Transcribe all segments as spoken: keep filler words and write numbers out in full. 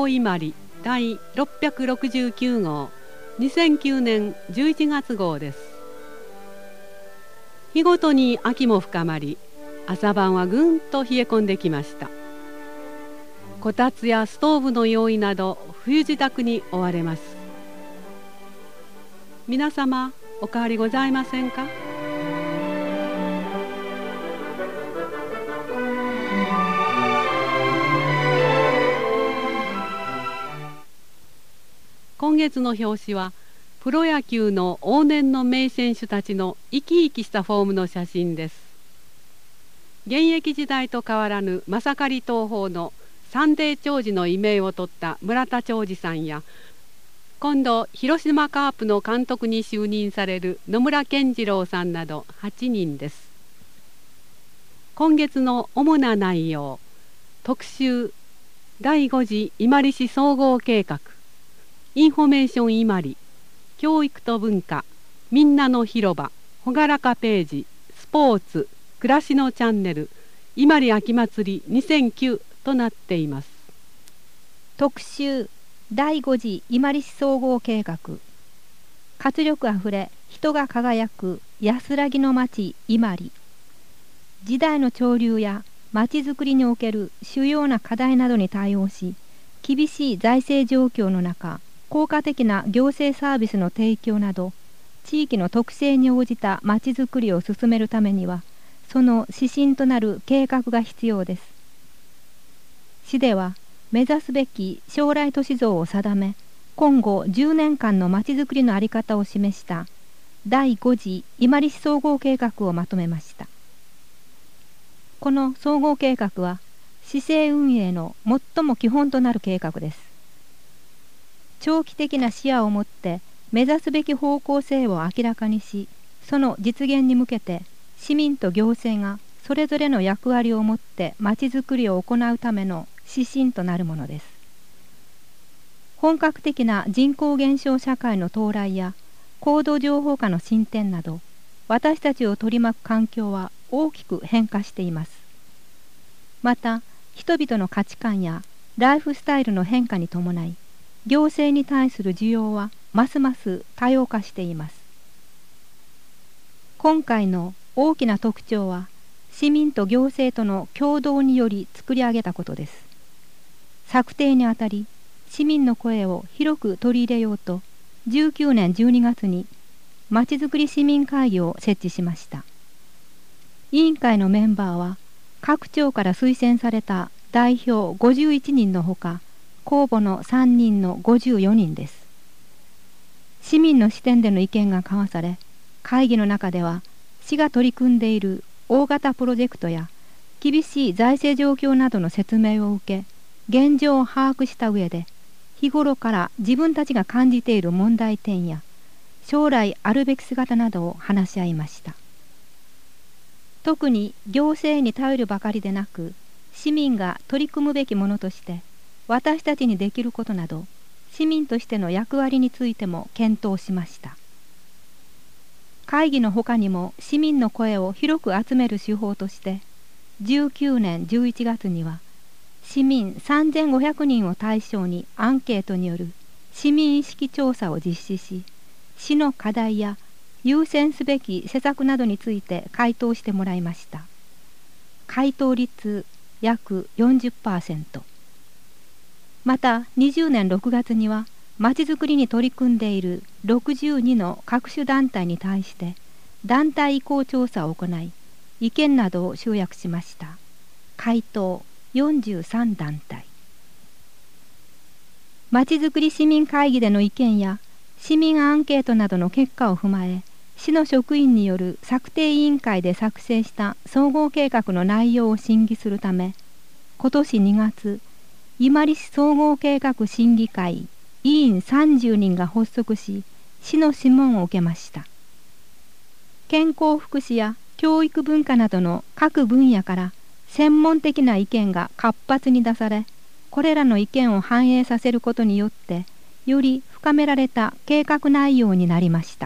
伊万里第ろっぴゃくろくじゅうきゅう号にせんきゅうねんじゅういちがつ号です。日ごとに秋も深まり、朝晩はぐんと冷え込んできました。こたつやストーブの用意など冬支度に追われます。皆様お変わりございませんか？今月の表紙はプロ野球の往年の名選手たちの生き生きしたフォームの写真です。現役時代と変わらぬマサカリ東宝のサンデー兆治の異名を取った村田兆治さんや、今度広島カープの監督に就任される野村健次郎さんなどはちにんです。今月の主な内容、特集だいご次伊万里市総合計画、インフォメーション伊万里、教育と文化、みんなの広場、ほがらかページ、スポーツ、暮らしのチャンネル、伊万里秋祭りにせんきゅうとなっています。 特集だいご次伊万里市総合計画、活力あふれ人が輝く安らぎの町伊万里。時代の潮流や町づくりにおける主要な課題などに対応し、厳しい財政状況の中、効果的な行政サービスの提供など、地域の特性に応じたまちづくりを進めるためには、その指針となる計画が必要です。市では、目指すべき将来都市像を定め、今後じゅうねんかんのまちづくりの在り方を示しただいご次伊万里市総合計画をまとめました。この総合計画は、市政運営の最も基本となる計画です。長期的な視野を持って目指すべき方向性を明らかにし、その実現に向けて市民と行政がそれぞれの役割を持ってまちづくりを行うための指針となるものです。本格的な人口減少社会の到来や高度情報化の進展など、私たちを取り巻く環境は大きく変化しています。また、人々の価値観やライフスタイルの変化に伴い、行政に対する需要はますます多様化しています。今回の大きな特徴は、市民と行政との共同により作り上げたことです。策定にあたり、市民の声を広く取り入れようと、じゅうきゅうねんじゅうにがつにまちづくり市民会議を設置しました。委員会のメンバーは、各庁から推薦された代表ごじゅういちにんのほか、公募のさんにんのごじゅうよにんです。市民の視点での意見が交わされ、会議の中では、市が取り組んでいる大型プロジェクトや、厳しい財政状況などの説明を受け、現状を把握した上で、日頃から自分たちが感じている問題点や、将来あるべき姿などを話し合いました。特に行政に頼るばかりでなく、市民が取り組むべきものとして、私たちにできることなど、市民としての役割についても検討しました。会議のほかにも市民の声を広く集める手法として、じゅうきゅうねんじゅういちがつには、市民さんぜんごひゃくにんを対象にアンケートによる市民意識調査を実施し、市の課題や優先すべき施策などについて回答してもらいました。回答率約 よんじゅっパーセント。またにじゅうねんろくがつには、まちづくりに取り組んでいるろくじゅうにの各種団体に対して団体意向調査を行い、意見などを集約しました。回答よんじゅうさんだんたい。まちづくり市民会議での意見や市民アンケートなどの結果を踏まえ、市の職員による策定委員会で作成した総合計画の内容を審議するため、今年にがつ、伊万里市総合計画審議会委員さんじゅうにんが発足し、市の諮問を受けました。健康福祉や教育文化などの各分野から専門的な意見が活発に出され、これらの意見を反映させることによって、より深められた計画内容になりました。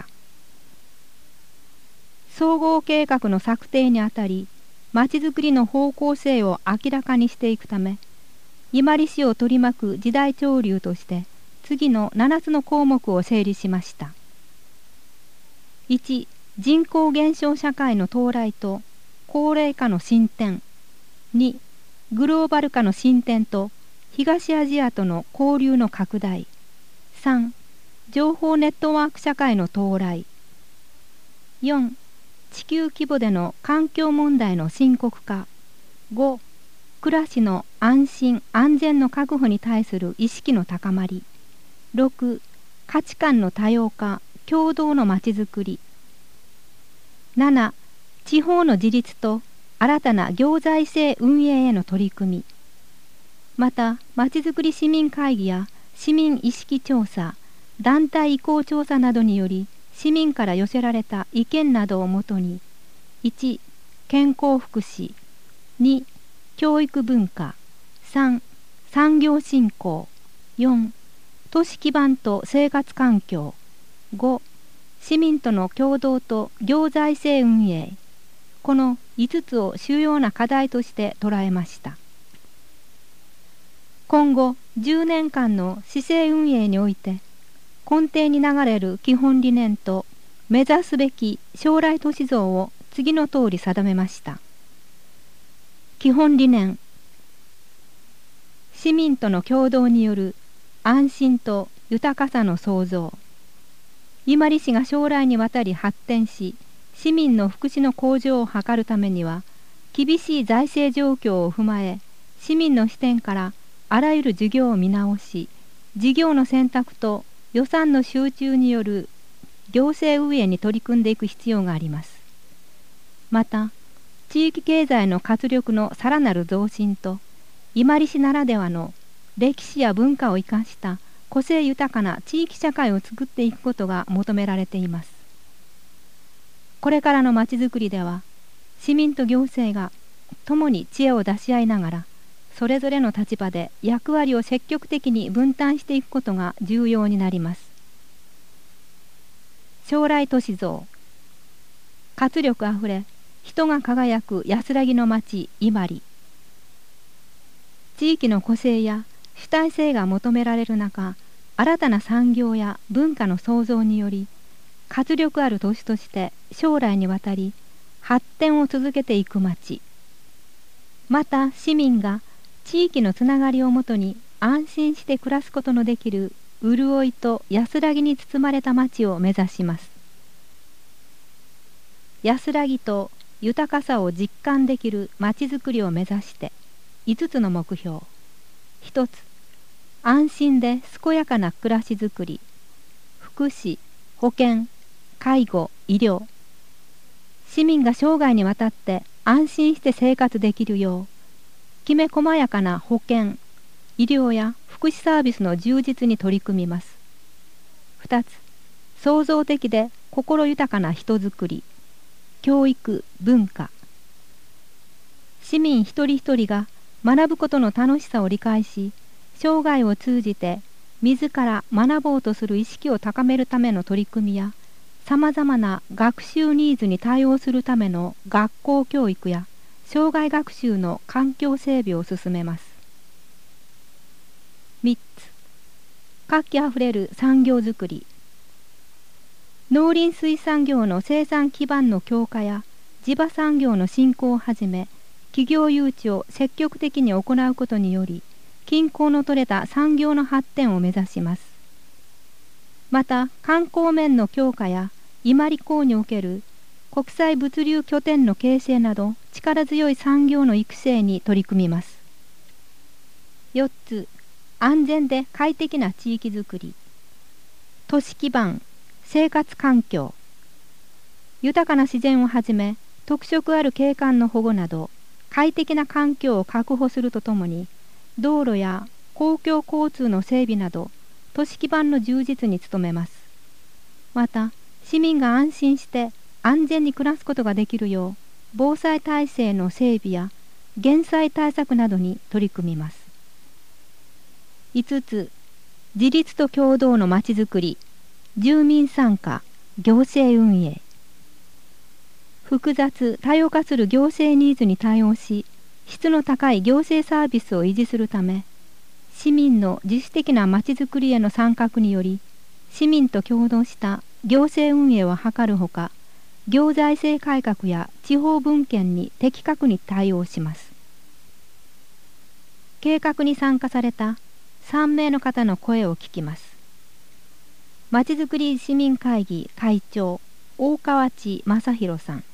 総合計画の策定にあたり、まちづくりの方向性を明らかにしていくため、 伊万里市を取り巻く時代潮流として次のななつの項目を整理しました。いち、人口減少社会の到来と高齢化の進展。に、グローバル化の進展と東アジアとの交流の拡大。さん、情報ネットワーク社会の到来。よん、地球規模での環境問題の深刻化。ご、暮らしの安心安全の確保に対する意識の高まり。ろく、価値観の多様化共同のまちづくり。なな、地方の自立と新たな行財政運営への取り組み。またまちづくり市民会議や市民意識調査、団体意向調査などにより市民から寄せられた意見などをもとにいち、健康福祉。に、教育文化。さん、産業振興。よん、都市基盤と生活環境。ご、市民との共同と行財政運営。このいつつを主要な課題として捉えました。今後じゅうねんかんの市政運営において根底に流れる基本理念と目指すべき将来都市像を次の通り定めました。基本理念。市民との共同による安心と豊かさの創造。伊万里市が将来にわたり発展し、市民の福祉の向上を図るためには、厳しい財政状況を踏まえ、市民の視点からあらゆる事業を見直し、事業の選択と予算の集中による行政運営に取り組んでいく必要があります。また、地域経済の活力のさらなる増進と、伊万里市ならではの歴史や文化を生かした個性豊かな地域社会を作っていくことが求められています。これからのまちづくりでは、市民と行政が共に知恵を出し合いながら、それぞれの立場で役割を積極的に分担していくことが重要になります。将来都市像。活力あふれ、人が輝く安らぎの町伊万里。地域の個性や主体性が求められる中、新たな産業や文化の創造により活力ある都市として将来にわたり発展を続けていく町。また市民が地域のつながりをもとに安心して暮らすことのできる潤いと安らぎに包まれた町を目指します。安らぎと豊かさを実感できるまちづくりを目指していつつの目標。ひとつ、安心で健やかな暮らしづくり。福祉、保健、介護、医療。市民が生涯にわたって安心して生活できるよう、きめ細やかな保健、医療や福祉サービスの充実に取り組みます。ふたつ、創造的で心豊かな人づくり。教育、文化。市民一人一人が学ぶことの楽しさを理解し、生涯を通じて自ら学ぼうとする意識を高めるための取り組みや、さまざまな学習ニーズに対応するための学校教育や生涯学習の環境整備を進めます。みっつ、活気あふれる産業づくり。農林水産業の生産基盤の強化や地場産業の振興をはじめ、企業誘致を積極的に行うことにより、均衡の取れた産業の発展を目指します。また、観光面の強化や伊万里港における国際物流拠点の形成など、力強い産業の育成に取り組みます。よっつ、安全で快適な地域づくり。都市基盤、生活環境。豊かな自然をはじめ、特色ある景観の保護など、快適な環境を確保するとともに、道路や公共交通の整備など、都市基盤の充実に努めます。また、市民が安心して安全に暮らすことができるよう、防災体制の整備や減災対策などに取り組みます。いつつ、自立と共同のまちづくり。住民参加、行政運営。複雑多様化する行政ニーズに対応し、質の高い行政サービスを維持するため、 市民の自主的なまちづくりへの参画により、市民と共同した行政運営を図るほか、行財政改革や地方分権に的確に対応します。計画に参加されたさんめいの方の声を聞きます。まちづくり市民会議会長、大川内正弘さん。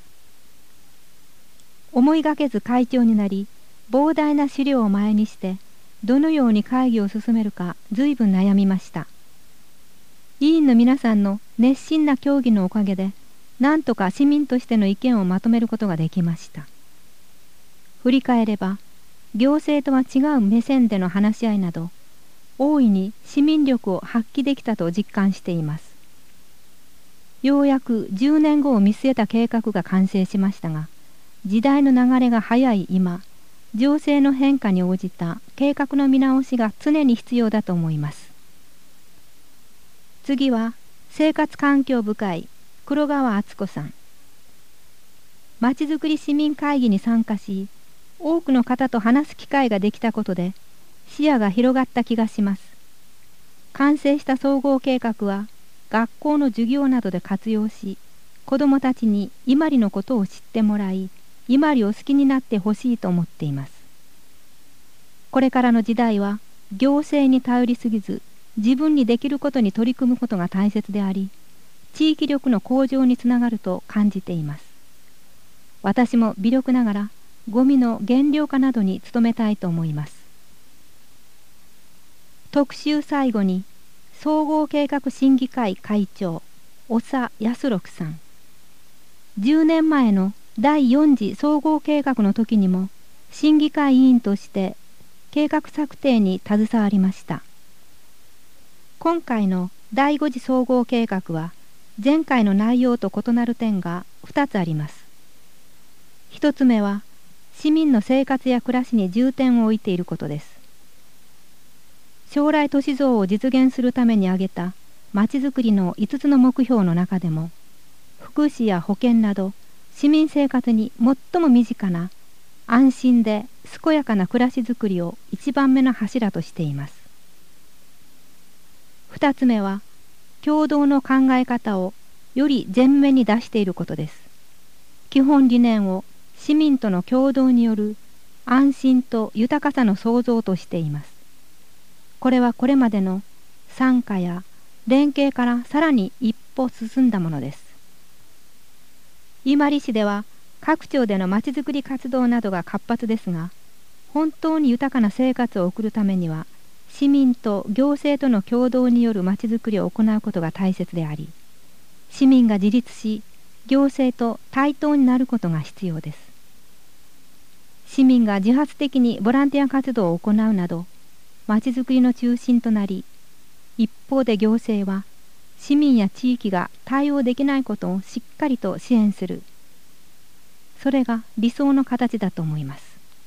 思いがけず会長になり、膨大な資料を前にして、どのように会議を進めるか随分悩みました。委員の皆さんの熱心な協議のおかげで、なんとか市民としての意見をまとめることができました。振り返れば、行政とは違う目線での話し合いなど、大いに市民力を発揮できたと実感しています。ようやくじゅうねんごを見据えた計画が完成しましたが、時代の流れが早い今、情勢の変化に応じた計画の見直しが常に必要だと思います。次は生活環境部会黒川敦子さん。まちづくり市民会議に参加し、多くの方と話す機会ができたことで視野が広がった気がします。完成した総合計画は学校の授業などで活用し、子どもたちに伊万里のことを知ってもらい、伊万里を好きになってほしいと思っています。これからの時代は行政に頼りすぎず、自分にできることに取り組むことが大切であり、地域力の向上につながると感じています。私も微力ながらゴミの減量化などに努めたいと思います。特集最後に総合計画審議会会長長康六さん。じゅうねんまえのだいよん次総合計画の時にも審議会委員として計画策定に携わりました。今回のだいご次総合計画は前回の内容と異なる点がふたつあります。ひとつめは市民の生活や暮らしに重点を置いていることです。将来都市像を実現するために挙げたまちづくりのいつつの目標の中でも、福祉や保健など市民生活に最も身近な安心で健やかな暮らしづくりを一番目の柱としています。二つ目は共同の考え方をより前面に出していることです。基本理念を市民との共同による安心と豊かさの創造としています。これはこれまでの参加や連携からさらに一歩進んだものです。伊万里市では各町でのまちづくり活動などが活発ですが、本当に豊かな生活を送るためには市民と行政との共同によるまちづくりを行うことが大切であり、市民が自立し行政と対等になることが必要です。市民が自発的にボランティア活動を行うなどまちづくりの中心となり、一方で行政は市民や地域が対応できないことをしっかりと支援する。それが理想の形だと思います。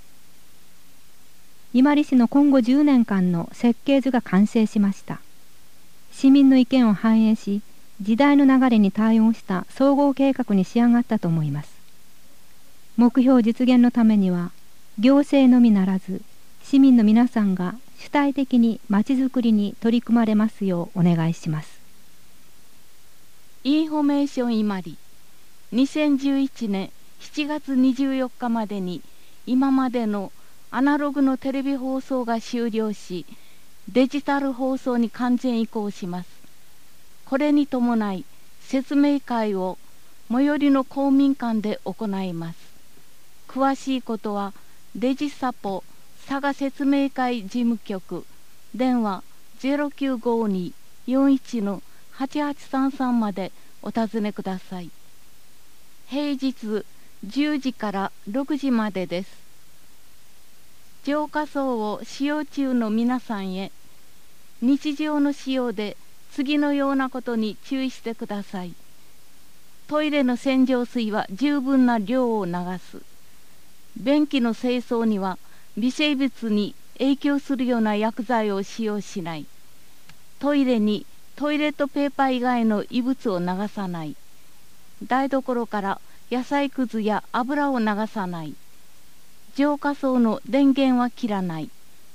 伊万里市の今後じゅうねんかんの設計図が完成しました。市民の意見を反映し、時代の流れに対応した総合計画に仕上がったと思います。目標実現のためには、行政のみならず、市民の皆さんが主体的にまちづくりに取り組まれますようお願いします。 インフォメーション伊万里にせんじゅういちねんしちがつにじゅうよっかまでに今までのアナログのテレビ放送が終了し、デジタル放送に完全移行します。これに伴い説明会を最寄りの公民館で行います。詳しいことはデジサポ佐賀説明会事務局電話 ゼロきゅうごに よんいち のはちはちさんさんまでお尋ねください。平日じゅうじからろくじまでです。浄化槽を使用中の皆さんへ、日常の使用で次のようなことに注意してください。トイレの洗浄水は十分な量を流す。便器の清掃には微生物に影響するような薬剤を使用しない。トイレにトイレットペーパー以外の異物を流さない。台所から野菜くずや油を流さない。浄化槽の電源は切らない。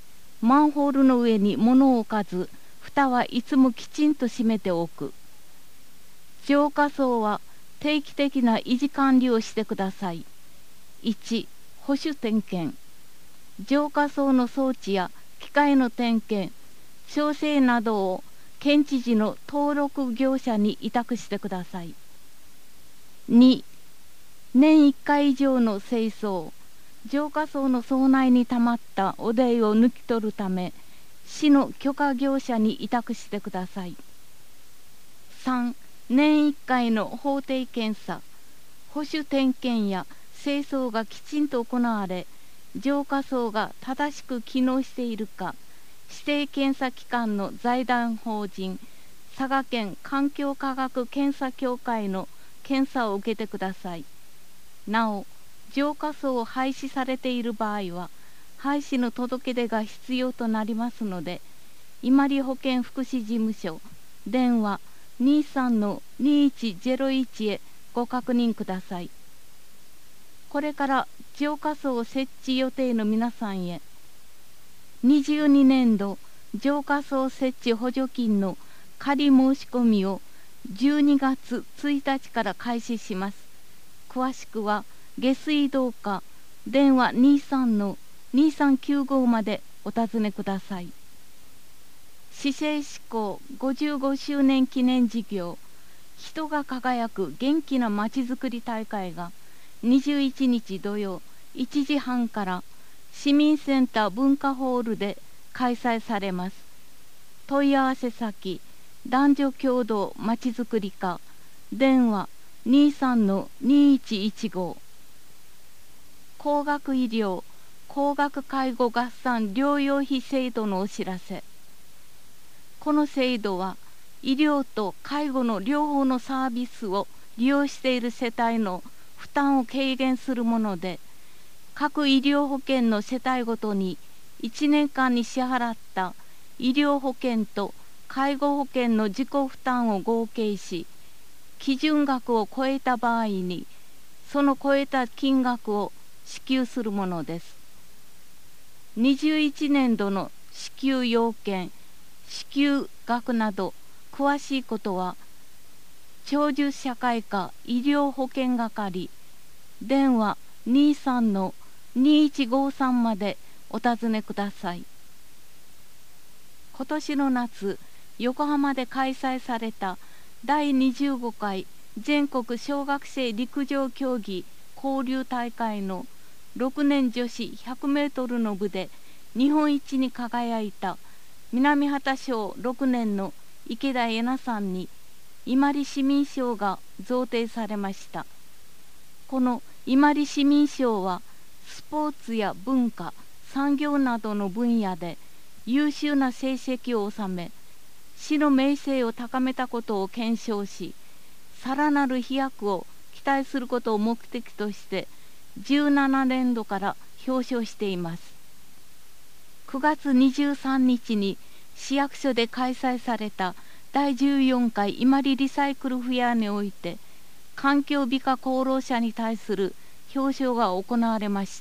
マンホールの上に物を置かず、蓋はいつもきちんと閉めておく。浄化槽は定期的な維持管理をしてください。いち. 保守点検。浄化槽の装置や機械の点検、調整などを県知事の登録業者に委託してください。に. 年いっかい以上の清掃。浄化槽の槽内にたまった汚泥を抜き取るため、市の許可業者に委託してください。さん. 年いっかいの法定検査。保守点検や清掃がきちんと行われ、浄化槽が正しく機能しているか、指定検査機関の財団法人佐賀県環境科学検査協会の検査を受けてください。なお、浄化槽を廃止されている場合は廃止の届け出が必要となりますので、伊万里保健福祉事務所電話 にさんのにいちゼロいち へご確認ください。これから浄化槽設置予定の皆さんへ、にじゅうにねんど浄化槽設置補助金の仮申し込みをじゅうにがつついたちから開始します。詳しくは下水道課電話 にさんのにさんきゅうご までお尋ねください。市政施行ごじゅうごしゅうねん記念事業人が輝く元気なまちづくり大会がにじゅういちにち土曜いちじはんから市民センター文化ホールで開催されます。問い合わせ先男女共同まちづくり課電話 にさんのにいちいちご。高額医療高額介護合算療養費制度のお知らせ。この制度は医療と介護の両方のサービスを利用している世帯の負担を軽減するもので、各医療保険の世帯ごとにいちねんかんに支払った医療保険と介護保険の自己負担を合計し、基準額を超えた場合にその超えた金額を支給するものです。にじゅういちねんどの支給要件、支給額など詳しいことは長寿社会科医療保険係電話 にさんのにいちごさん までお尋ねください。今年の夏、横浜で開催されただいにじゅうごかい全国小学生陸上競技交流大会のろくねん女子ひゃくメートルの部で日本一に輝いた南畑小ろくねんの池田恵那さんに伊万里市民賞が贈呈されました。この伊万里市民賞はスポーツや文化、産業などの分野で優秀な成績を収め、市の名声を高めたことを顕彰し、さらなる飛躍を期待することを目的としてじゅうななねんどから表彰しています。くがつにじゅうさんにちに市役所で開催されただいじゅうよんかい伊万里リサイクルフェアにおいて、環境美化功労者に対する表彰が行われました。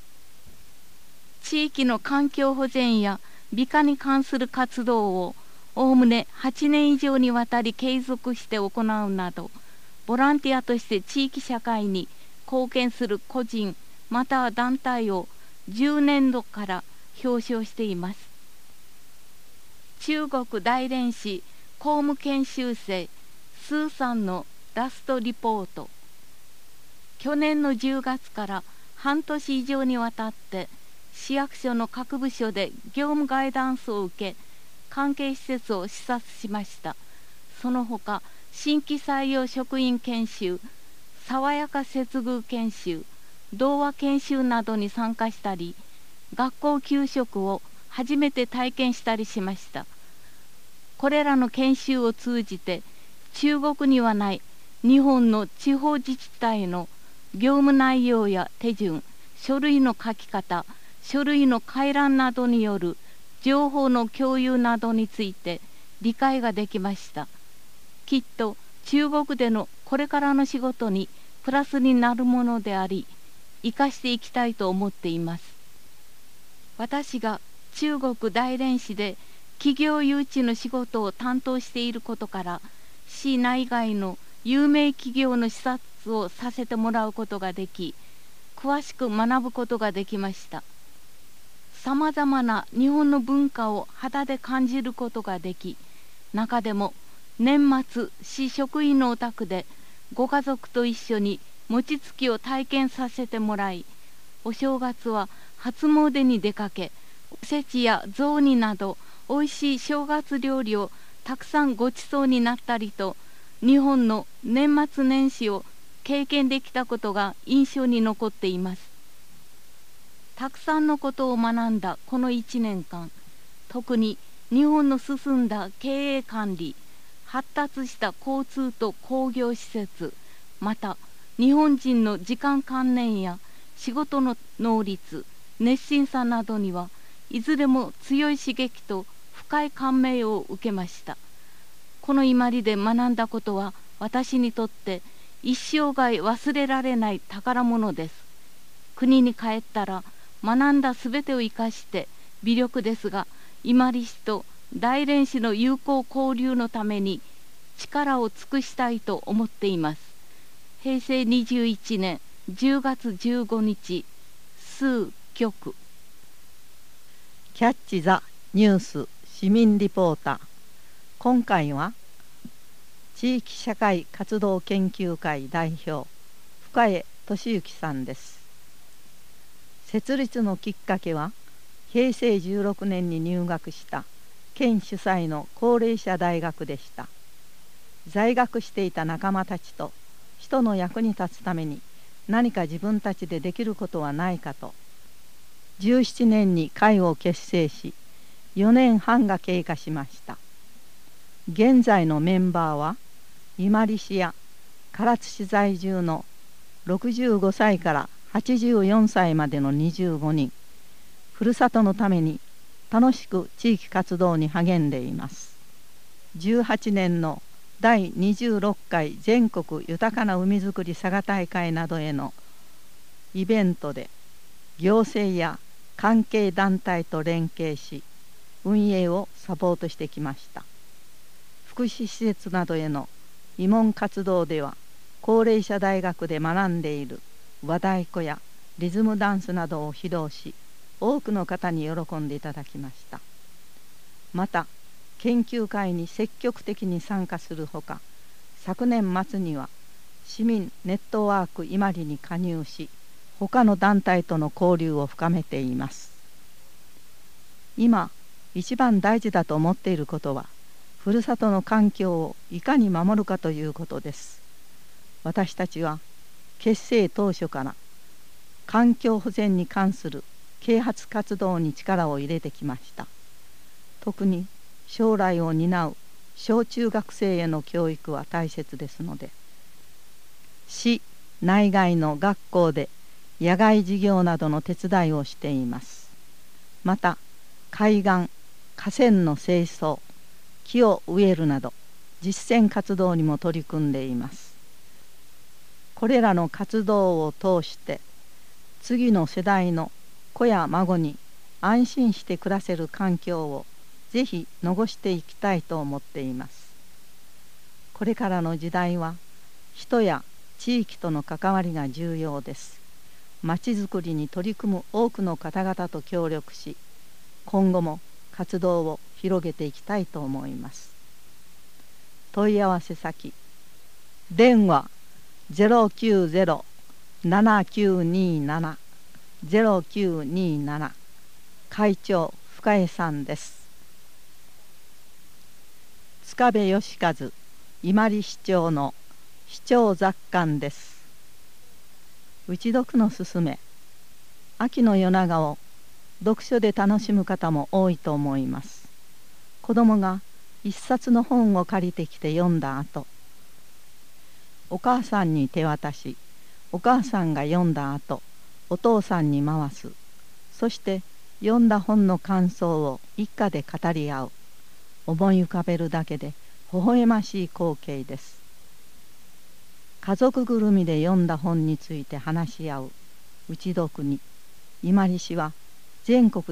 地域の環境保全や美化に関する活動をおおむねはちねん以上にわたり継続して行うなど、ボランティアとして地域社会に貢献する個人または団体をじゅうねんどから表彰しています。中国大連市公務研修生スーさんのラストリポート。去年のじゅうがつから半年以上にわたって市役所の各部署で業務ガイダンスを受け、関係施設を視察しました。その他新規採用職員研修、爽やか接遇研修、童話研修などに参加したり、学校給食を初めて体験したりしました。これらの研修を通じて、中国にはない日本の地方自治体の業務内容や手順、書類の書き方、書類の回覧などによる情報の共有などについて理解ができました。きっと中国でのこれからの仕事にプラスになるものであり、生かしていきたいと思っています。私が中国大連市で企業誘致の仕事を担当していることから、市内外の有名企業の視察をさせてもらうことができ、詳しく学ぶことができました。さまざまな日本の文化を肌で感じることができ、中でも年末市職員のお宅でご家族と一緒に餅つきを体験させてもらい、お正月は初詣に出かけ、おせちや雑煮などおいしい正月料理をたくさんごちそうになったりと、日本の年末年始を経験できたことが印象に残っています。たくさんのことを学んだこのいちねんかん、特に日本の進んだ経営管理、発達した交通と工業施設、また日本人の時間観念や仕事の能率、熱心さなどにはいずれも強い刺激と深い感銘を受けました。この伊万里で学んだことは私にとって一生涯忘れられない宝物です。国に帰ったら学んだすべてを生かして微力ですが伊万里市と大連市の友好交流のために力を尽くしたいと思っています。へいせいにじゅういちねんじゅうがつじゅうごにち、数局。 キャッチ・ザ・ニュース市民リポーター。今回は地域社会活動研究会代表深江俊之さんです。設立のきっかけはへいせいじゅうろくねんに入学した県主催の高齢者大学でした。在学していた仲間たちと人の役に立つために何か自分たちでできることはないかと、じゅうななねんに会を結成しよねんはんが経過しました。現在のメンバーは伊万里市や唐津市在住のろくじゅうごさいからはちじゅうよんさいまでのにじゅうごにん、ふるさとのために楽しく地域活動に励んでいます。じゅうはちねんのだいにじゅうろっかい全国豊かな海づくり佐賀大会などへのイベントで行政や関係団体と連携し運営をサポートしてきました。福祉施設などへの慰問活動では高齢者大学で学んでいる和太鼓やリズムダンスなどを披露し多くの方に喜んでいただきました。また研究会に積極的に参加するほか、昨年末には市民ネットワーク伊万里に加入し他の団体との交流を深めています。今一番大事だと思っていることはふるさとの環境をいかに守るかということです。私たちは結成当初から環境保全に関する啓発活動に力を入れてきました。特に将来を担う小中学生への教育は大切ですので、市内外の学校で野外授業などの手伝いをしています。また海岸、河川の清掃、木を植えるなど実践活動にも取り組んでいます。これらの活動を通して次の世代の子や孫に安心して暮らせる環境をぜひ残していきたいと思っています。これからの時代は人や地域との関わりが重要です。まちづくりに取り組む多くの方々と協力し、今後も活動を広げていきたいと思います。問い合わせ先、電話 ゼロきゅうゼロ ななきゅうになな ゼロきゅうになな、会長深江さんです。塚部義和伊万里市長の市長雑感です。打ち読のすすめ、秋の夜長を読書で楽しむ方も多いと思います。子供が一冊の本を借りてきて読んだ後、お母さんに手渡し、お母さんが読んだ後、お父さんに回す。そして読んだ本の感想を一家で語り合う。思い浮かべるだけで微笑ましい光景です。家族ぐるみで読んだ本について話し合う打ち読に伊万里市は全国でも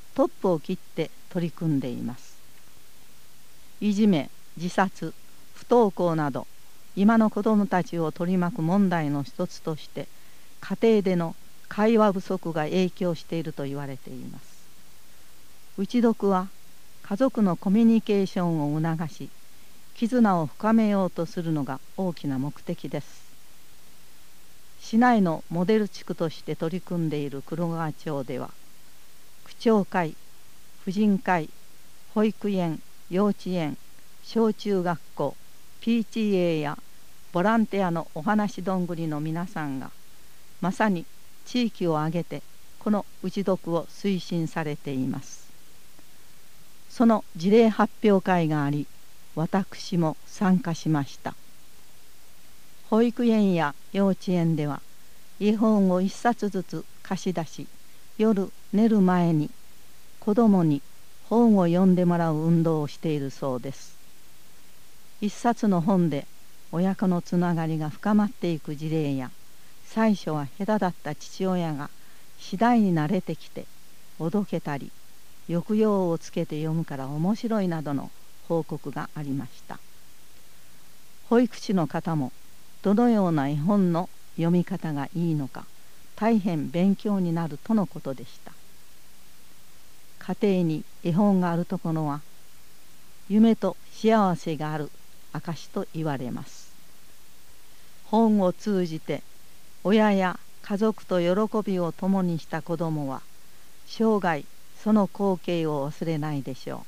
トップを切って取り組んでいます。いじめ、自殺、不登校など今の子どもたちを取り巻く問題の一つとして家庭での会話不足が影響していると言われています。打ち読は家族のコミュニケーションを促し絆を深めようとするのが大きな目的です。市内のモデル地区として取り組んでいる黒川町では区長会、婦人会、保育園、幼稚園、小中学校、ピーティーエー やボランティアのお話どんぐりの皆さんがまさに地域を挙げてこの打ち読を推進されています。その事例発表会があり私も参加しました。保育園や幼稚園では絵本を一冊ずつ貸し出し夜寝る前に子どもに本を読んでもらう運動をしているそうです。一冊の本で親子のつながりが深まっていく事例や最初は下手だった父親が次第に慣れてきておどけたり抑揚をつけて読むから面白いなどの報告がありました。保育士の方もどのような絵本の読み方がいいのか大変勉強になるとのことでした。家庭に絵本があるところは夢と幸せがある証と言われます。本を通じて親や家族と喜びを共にした子どもは生涯その光景を忘れないでしょう。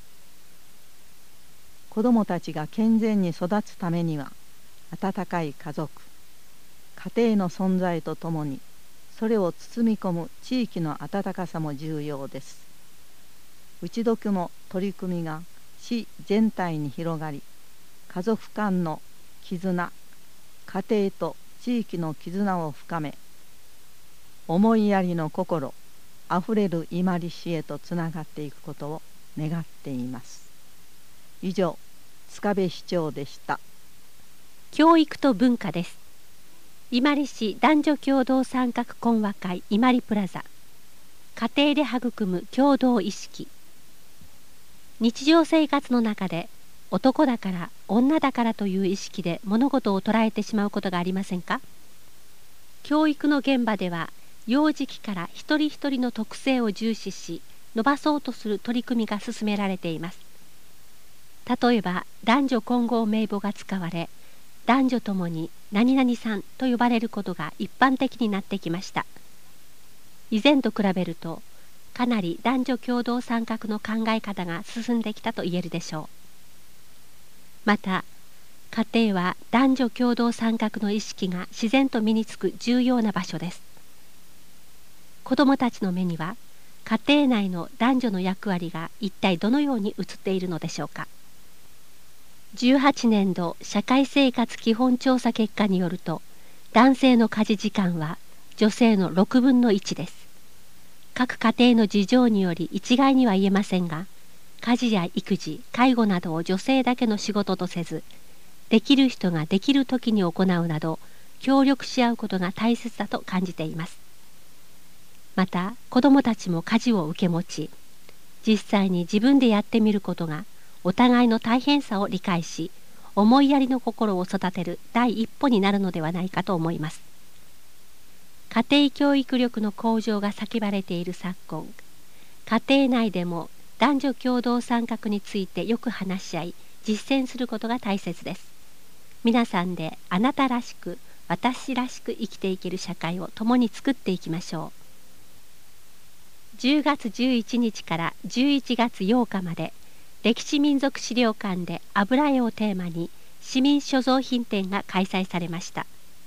子どもたちが健全に育つためには温かい家族、家庭の存在とともにそれを包み込む地域の温かさも重要です。打ち読も取り組みが市全体に広がり家族間の絆、家庭と地域の絆を深め思いやりの心あふれる伊万里市へとつながっていくことを願っています。以上、塚部市長でした。 教育と文化です。伊万里市男女共同参画懇話会伊万里プラザ。家庭で育む共同意識。日常生活の中で男だから女だからという意識で物事を捉えてしまうことがありませんか？教育の現場では幼児期から一人一人の特性を重視し伸ばそうとする取り組みが進められています。例えば男女混合名簿が使われ男女ともに何々さんと呼ばれることが一般的になってきました。以前と比べるとかなり男女共同参画の考え方が進んできたと言えるでしょう。また家庭は男女共同参画の意識が自然と身につく重要な場所です。子どもたちの目には家庭内の男女の役割が一体どのように映っているのでしょうか。じゅうはちねんど社会生活基本調査結果によると男性の家事時間は女性のろくぶんのいちです。各家庭の事情により一概には言えませんが家事や育児、介護などを女性だけの仕事とせずできる人ができる時に行うなど協力し合うことが大切だと感じています。また子どもたちも家事を受け持ち実際に自分でやってみることがお互いの大変さを理解し思いやりの心を育てる第一歩になるのではないかと思います。家庭教育力の向上が叫ばれている昨今、家庭内でも男女共同参画についてよく話し合い実践することが大切です。皆さんであなたらしく私らしく生きていける社会を共に作っていきましょう。じゅうがつじゅういちにちからじゅういちがつようかまで歴史民族資料館で油絵をテーマに市民所蔵品展が開催されました。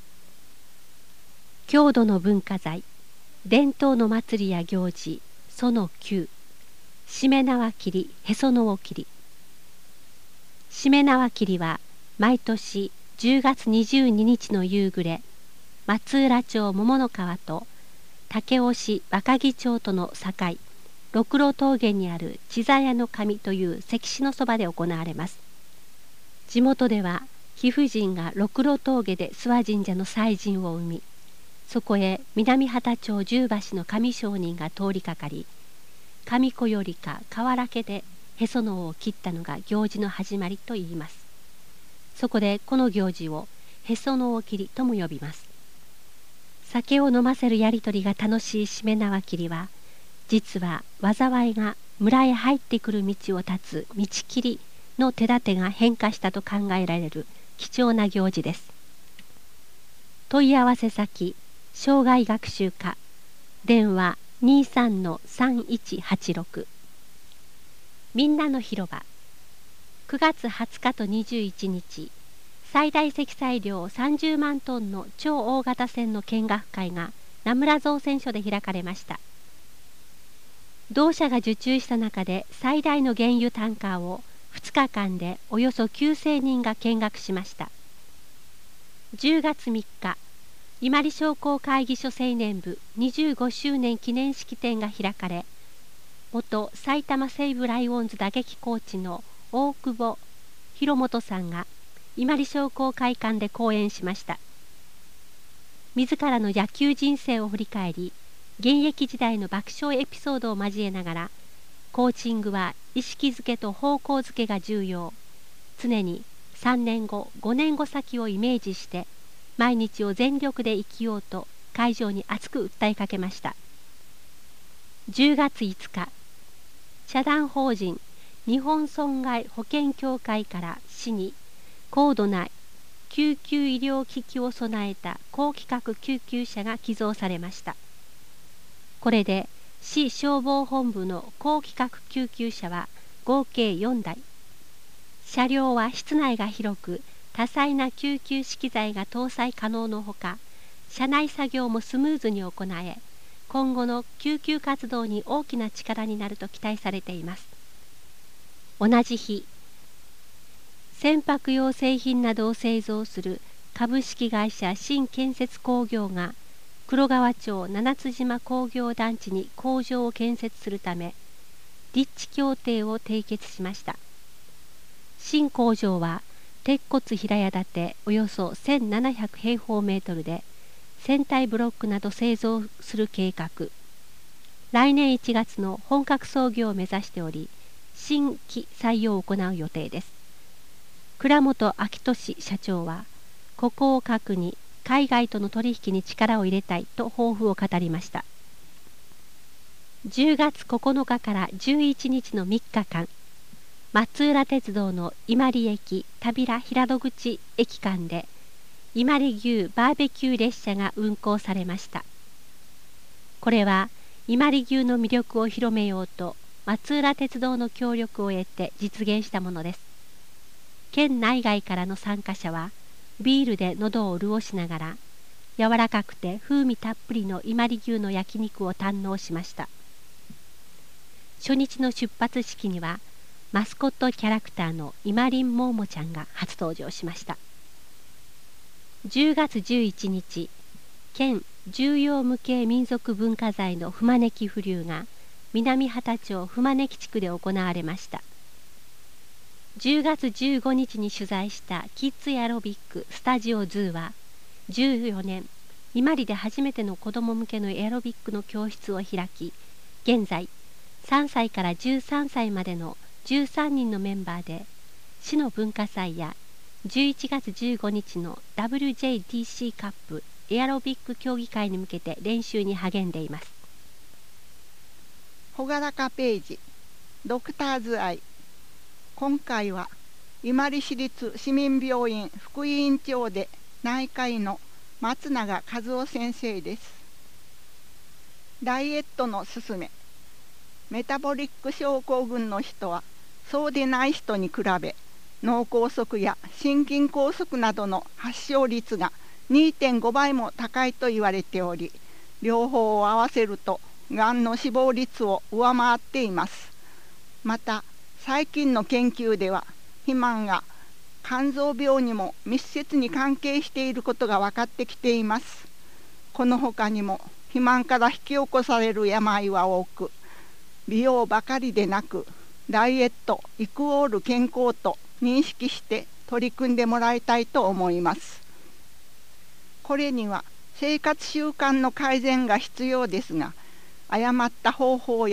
郷土の文化財、伝統の祭りや行事、そのきゅう、しめ縄切り、へその緒切り。しめ縄切りは毎年じゅうがつにじゅうににちの夕暮れ、松浦町桃の川と武雄市若木町との境、六郎峠にある千座屋の神という石碑のそばで行われます。地元では貴婦人が六郎峠で諏訪神社の祭神を生み、そこへ南畑町十橋の神商人が通りかかり、 上子よりか瓦家でへその緒を切ったのが行事の始まりといいます。そこでこの行事をへその緒切りとも呼びます。酒を飲ませるやりとりが楽しいしめ縄切りは、実は災いが村へ入ってくる道を断つ道切りの手立てが変化したと考えられる貴重な行事です。問い合わせ先、生涯学習課、電話 にさんのさんいちはちろく。みんなの広場、くがつはつかとにじゅういちにち、最大積載量さんじゅうまんトンの超大型船の見学会が名村造船所で開かれました。同社が受注した中で最大の原油タンカーをふつかかんでおよそきゅうせんにんが見学しました。じゅうがつみっか、伊万里商工会議所青年部にじゅうごしゅうねん記念式典が開かれ、元埼玉西武ライオンズ打撃コーチの大久保博元さんが伊万里商工会館で講演しました。自らの野球人生を振り返り、現役時代の爆笑エピソードを交えながら、コーチングは意識づけと方向づけが重要、常にさんねんごごねんご先をイメージして毎日を全力で生きようと会場に熱く訴えかけました。じゅうがついつか、社団法人日本損害保険協会から市に高度な救急医療機器を備えた高規格救急車が寄贈されました。これで市消防本部の高規格救急車は合計よんだい。車両は室内が広く、多彩な救急資機材が搭載可能のほか、車内作業もスムーズに行え、今後の救急活動に大きな力になると期待されています。同じ日、船舶用製品などを製造する株式会社新建設工業が黒川町七津島工業団地に工場を建設するため立地協定を締結しました。新工場は鉄骨平屋建ておよそせんななひゃくへいほうメートルで船体ブロックなど製造する計画。来年いちがつの本格操業を目指しており、新規採用を行う予定です。倉本明俊社長は、ここを核に海外との取引に力を入れたいと抱負を語りました。じゅうがつここのかからじゅういちにちのみっかかん、松浦鉄道の伊万里駅田平平戸口駅間で伊万里牛バーベキュー列車が運行されました。これは伊万里牛の魅力を広めようと松浦鉄道の協力を得て実現したものです。県内外からの参加者はビールで喉を潤しながら柔らかくて風味たっぷりの伊万里牛の焼肉を堪能しました。初日の出発式にはマスコットキャラクターのイマリンモーモちゃんが初登場しました。じゅうがつじゅういちにち、県重要無形民族文化財のふまねき風流が南畑町ふまねき地区で行われました。じゅうがつじゅうごにちに取材したキッズエアロビックスタジオズーは、じゅうよねん、伊万里で初めての子ども向けのエアロビックの教室を開き、現在さんさいからじゅうさんさいまでのじゅうさんにんのメンバーで、市の文化祭やじゅういちがつじゅうごにちの ダブリュージェーティーシー カップエアロビック競技会に向けて練習に励んでいます。 ほがらかページ、ドクターズアイ。今回は伊万里市立市民病院副委員長で内科医の松永和夫先生です。ダイエットのすすめ。メタボリック症候群の人はそうでない人に比べ脳梗塞や心筋梗塞などの発症率が にてんごばいも高いと言われており、両方を合わせるとがんの死亡率を上回っています。また最近の研究では肥満が肝臓病にも密接に関係していることが分かってきています。この他にも肥満から引き起こされる病は多く、美容ばかりでなくダイエットイクオール健康と認識して取り組んでもらいたいと思います。これには生活習慣の改善が必要ですが、誤った方法や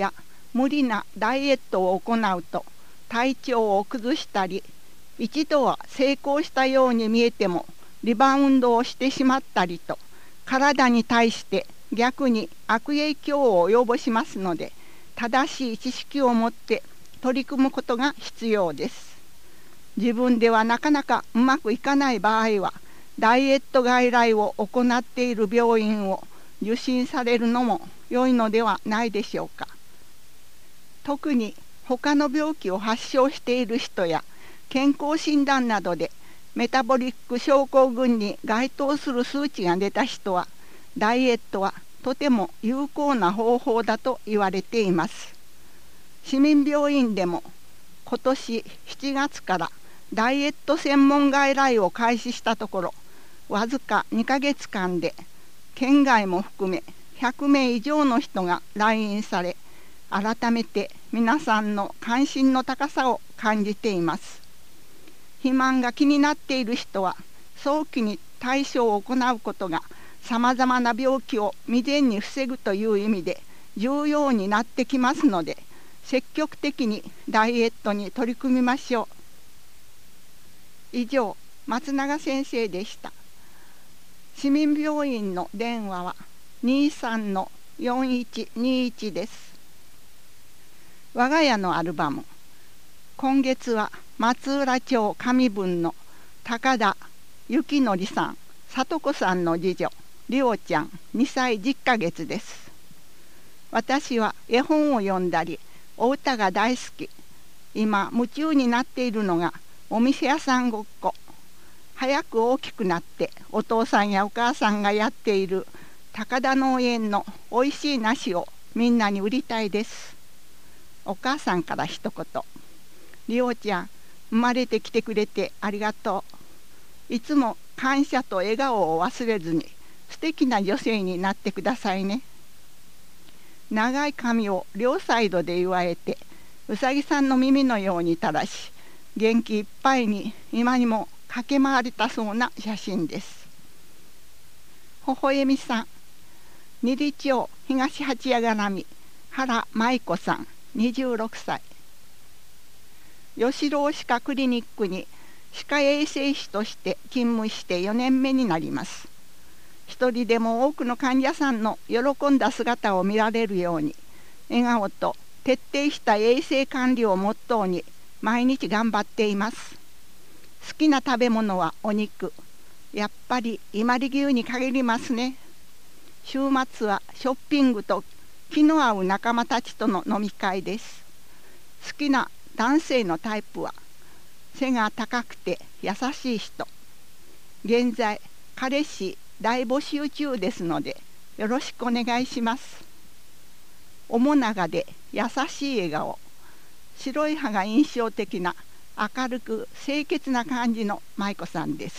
無理なダイエットを行うと体調を崩したり、一度は成功したように見えてもリバウンドをしてしまったりと、体に対して逆に悪影響を及ぼしますので、正しい知識を持って取り組むことが必要です。自分ではなかなかうまくいかない場合は、ダイエット外来を行っている病院を受診されるのも良いのではないでしょうか。特に他の病気を発症している人や健康診断などでメタボリック症候群に該当する数値が出た人は、ダイエットはとても有効な方法だと言われています。市民病院でも今年しちがつからダイエット専門外来を開始したところ、わずかにかげつかんで県外も含めひゃくめい以上の人が来院され、改めて皆さんの関心の高さを感じています。肥満が気になっている人は、早期に対処を行うことがさまざまな病気を未然に防ぐという意味で重要になってきますので、積極的にダイエットに取り組みましょう。以上、松永先生でした。市民病院の電話は にさんのよんいちにいち です。我が家のアルバム、今月は松浦町上郡の高田幸則さん、里子さんの次女りおちゃんにさいじゅっかげつです。私は絵本を読んだりお歌が大好き。今夢中になっているのがお店屋さんごっこ。早く大きくなってお父さんやお母さんがやっている高田農園のおいしい梨をみんなに売りたいです。お母さんから一言。りおちゃん、生まれてきてくれてありがとう。いつも感謝と笑顔を忘れずに素敵な女性になってくださいね。長い髪を両サイドで結えて、うさぎさんの耳のように垂らし、元気いっぱいに今にも駆け回りたそうな写真です。ほほえみさん、二里町東八谷がらみ原舞子さんにじゅうろくさい。吉郎歯科クリニックに歯科衛生士として勤務してよねんめになります。一人でも多くの患者さんの喜んだ姿を見られるように、笑顔と徹底した衛生管理をモットーに毎日頑張っています。好きな食べ物はお肉。やっぱり伊万里牛に限りますね。週末はショッピングと気の合う仲間たちとの飲み会です。好きな男性のタイプは背が高くて優しい人。現在彼氏大募集中ですのでよろしくお願いします。面長で優しい笑顔、白い歯が印象的な明るく清潔な感じの舞子さんです。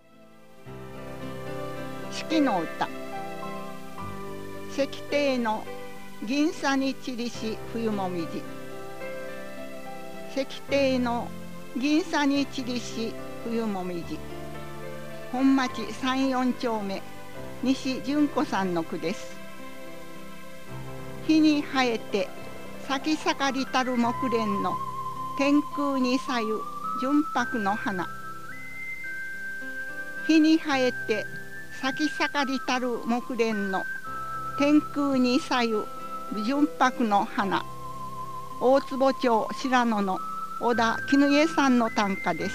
四季の歌。石庭の銀沙に散りし冬もみじ。石庭の銀沙に散りし冬もみじ。本町三四丁目西純子さんの句です。日に生えて咲き盛りたる木蓮の天空に咲ゆ純白の花。日に生えて咲き盛りたる木蓮の天空に咲ゆ純白の花。大坪町白野の小田絹江さんの短歌です。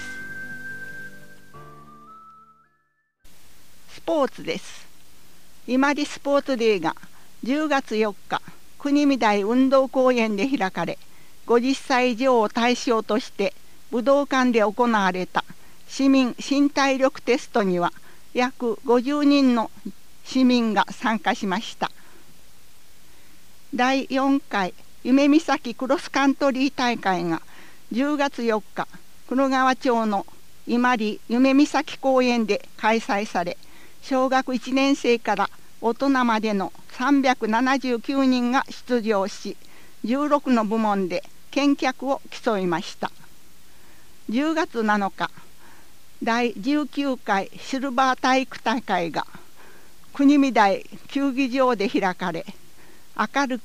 スポーツです。伊万里スポーツデーがじゅうがつよっか国見台運動公園で開かれ、ごじゅっさい以上を対象として武道館で行われた市民身体力テストには約ごじゅうにんの市民が参加しました。だいよんかい夢岬クロスカントリー大会がじゅうがつよっか黒川町の伊万里夢岬公園で開催され、小学いちねんせいから大人までのさんびゃくななじゅうきゅうにんが出場し、じゅうろくの部門で健脚を競いました。じゅうがつなのかだいじゅうきゅうかいシルバー体育大会が国見台球技場で開かれ、明るく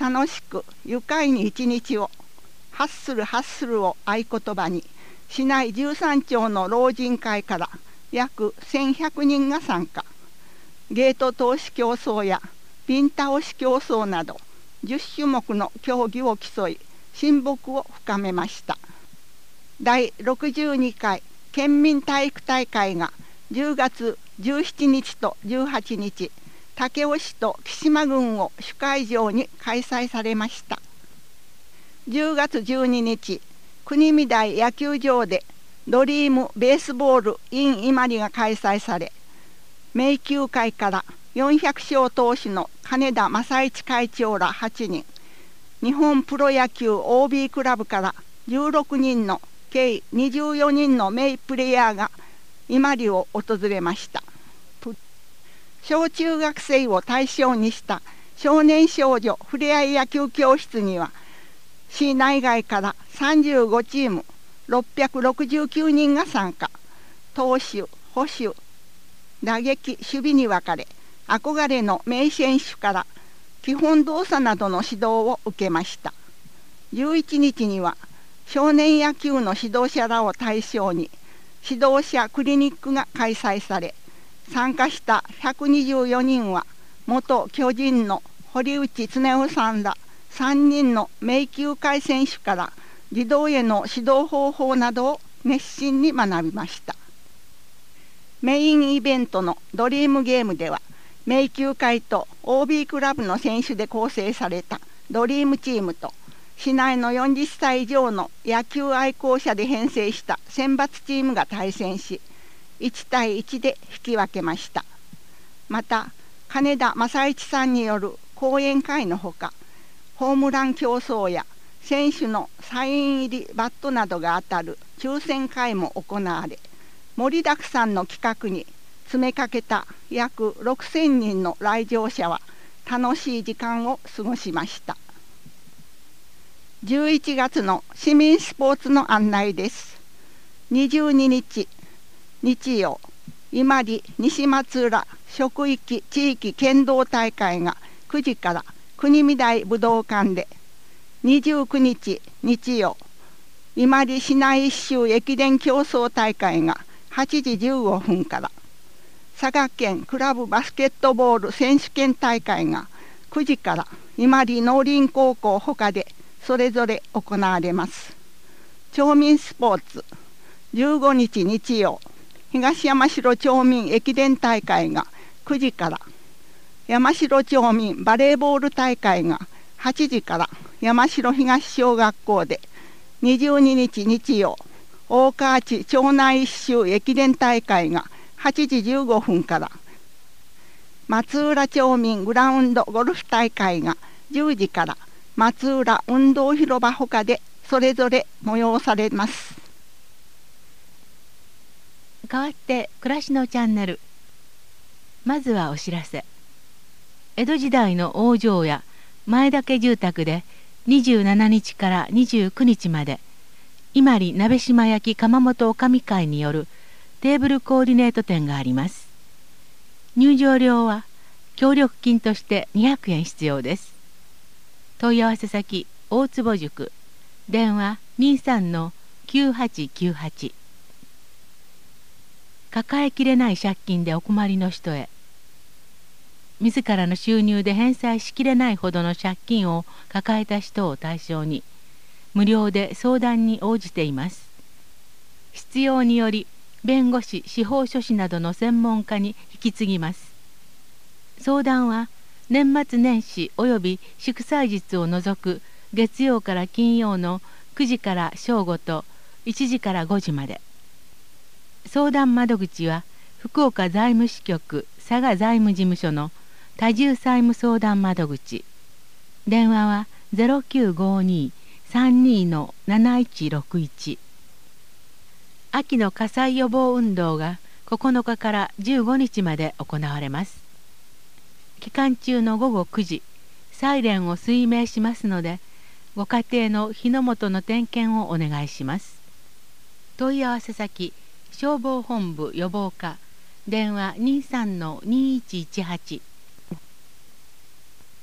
楽しく愉快に一日を、ハッスルハッスルを合言葉に、市内じゅうさん町の老人会から約せんひゃくにんが参加。ゲート通し競争やピン倒し競争などじゅっしゅもくの競技を競い、親睦を深めました。だいろくじゅうにかい県民体育大会がじゅうがつじゅうしちにちとじゅうはちにち、武雄市と木島郡を主会場に開催されました。じゅうがつじゅうににち、国見台野球場でドリームベースボール in 伊万里が開催され、名球会からよんひゃくしょう投手の金田正一会長らはちにん、日本プロ野球 オービー クラブからじゅうろくにんの計にじゅうよにんの名プレイヤーが伊万里を訪れました。小中学生を対象にした少年少女ふれあい野球教室には、市内外からさんじゅうごチームろっぴゃくろくじゅうきゅうにんが参加。投手、捕手、打撃、守備に分かれ、憧れの名選手から基本動作などの指導を受けました。じゅういちにちには少年野球の指導者らを対象に指導者クリニックが開催され、参加したひゃくにじゅうよにんは元巨人の堀内恒夫さんらさんにんの名球会選手から児童への指導方法などを熱心に学びました。メインイベントのドリームゲームでは、名球会と オービー クラブの選手で構成されたドリームチームと、市内のよんじゅっさい以上の野球愛好者で編成した選抜チームが対戦し、いちたいいちで引き分けました。また金田正一さんによる講演会のほか、ホームラン競争や選手のサイン入りバットなどが当たる抽選会も行われ、盛りだくさんの企画に詰めかけた約ろくせんにんの来場者は楽しい時間を過ごしました。じゅういちがつの市民スポーツの案内です。にじゅうににち日曜、伊万里西松浦職域地域剣道大会がくじから国見台武道館で、にじゅうくにち日曜、伊万里市内一周駅伝競争大会がはちじじゅうごふんから、佐賀県クラブバスケットボール選手権大会がくじから伊万里農林高校ほかでそれぞれ行われます。町民スポーツ、じゅうごにち日曜、東山城町民駅伝大会がくじから、山城町民バレーボール大会がはちじから山城東小学校で、にじゅうににち日曜、大河内町内一周駅伝大会がはちじじゅうごふんから、松浦町民グラウンドゴルフ大会がじゅうじから松浦運動広場ほかでそれぞれ催されます。 代わって暮らしのチャンネル。まずはお知らせ。江戸時代の大城や前田家住宅でにじゅうしちにちからにじゅうくにちまで、伊万里鍋島焼窯元おかみ会によるテーブルコーディネート展があります。入場料は協力金としてにひゃくえん必要です。問い合わせ先大坪塾、電話 にじゅうさんのきゅうはちきゅうはち。抱えきれない借金でお困りの人へ、自らの収入で返済しきれないほどの借金を抱えた人を対象に無料で相談に応じています。必要により弁護士、司法書士などの専門家に引き継ぎます。相談は年末年始および祝祭日を除く月曜から金曜のくじから正午といちじからごじまで。相談窓口は福岡財務支局佐賀財務事務所の多重債務相談窓口。電話は ゼロきゅうごに さんに のなないちろくいち。秋の火災予防運動がここのかからじゅうごにちまで行われます。期間中のごごくじ、サイレンを水鳴しますので、ご家庭の火の元の点検をお願いします。問い合わせ先、消防本部予防課、電話 にじゅうさんのにいちいちはち。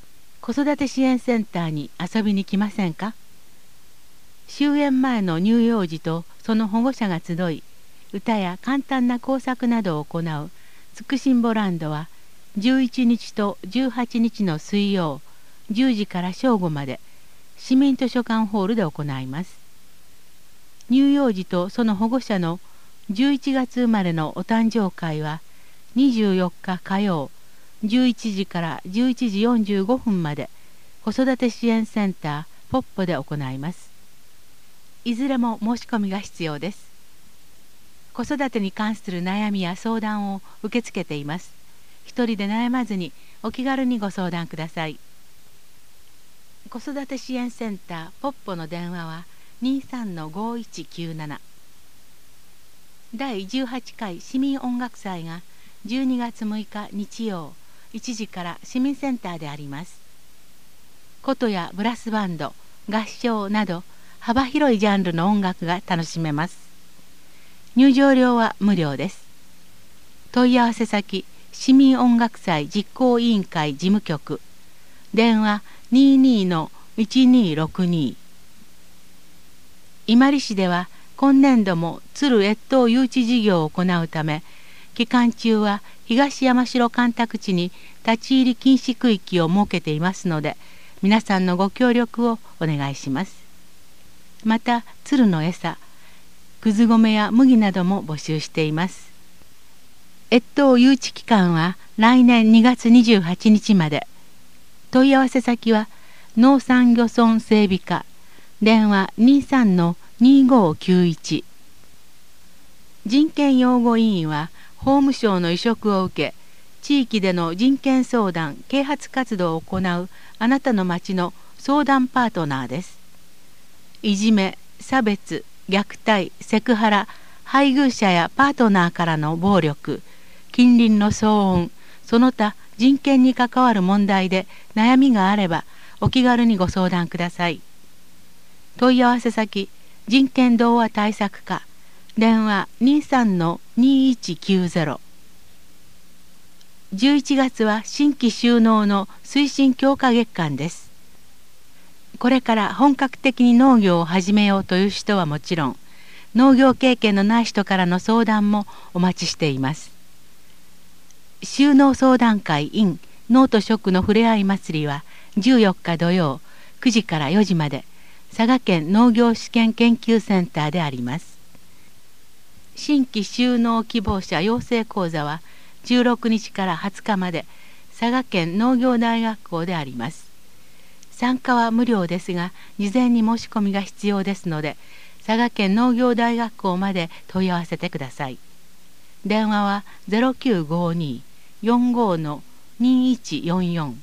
子育て支援センターに遊びに来ませんか。終園前の乳幼児とその保護者が集い、歌や簡単な工作などを行うつくしんぼランドはじゅういちにちとじゅうはちにちの水曜じゅうじから正午まで市民図書館ホールで行います。乳幼児とその保護者のじゅういちがつ生まれのお誕生会はにじゅうよっか火曜じゅういちじからじゅういちじよんじゅうごふんまで子育て支援センターポッポで行います。いずれも申し込みが必要です。子育てに関する悩みや相談を受け付けています。一人で悩まずにお気軽にご相談ください。子育て支援センターポッポの電話は にさんのごいちきゅうなな。だいじゅうはちかい市民音楽祭がじゅうにがつむいか日曜いちじから市民センターであります。琴やブラスバンド、合唱など幅広いジャンルの音楽が楽しめます。入場料は無料です。問い合わせ先市民音楽祭実行委員会事務局、電話 にじゅうにのいちにーろくに。伊万里市では今年度も鶴越冬誘致事業を行うため、期間中は東山城干拓地に立ち入り禁止区域を設けていますので、皆さんのご協力をお願いします。また鶴の餌、くず米や麦なども募集しています。越冬誘致期間は来年にがつにじゅうはちにちまで。問い合わせ先は農産漁村整備課、電話 にさんのにごきゅういち。人権擁護委員は法務省の委嘱を受け、地域での人権相談・啓発活動を行うあなたの町の相談パートナーです。いじめ、差別、虐待、セクハラ、配偶者やパートナーからの暴力、近隣の騒音、その他人権に関わる問題で悩みがあればお気軽にご相談ください。問い合わせ先人権童話対策課、電話 にさんのにいちきゅうゼロ。じゅういちがつは新規就農の推進強化月間です。これから本格的に農業を始めようという人はもちろん、農業経験のない人からの相談もお待ちしています。就農相談会 in 農と食のふれあい祭りはじゅうよっか土曜くじからよじまで佐賀県農業試験研究センターであります。新規就農希望者養成講座はじゅうろくにちからはつかまで佐賀県農業大学校であります。参加は無料ですが事前に申し込みが必要ですので、佐賀県農業大学校まで問い合わせてください。電話は ゼロきゅうごに よんごのにいちよんよん。